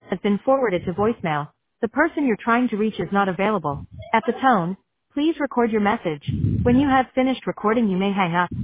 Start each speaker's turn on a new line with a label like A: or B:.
A: has been forwarded to voicemail. The person you're trying to reach is not available. At the tone, please record your message. When you have finished recording, you may hang up.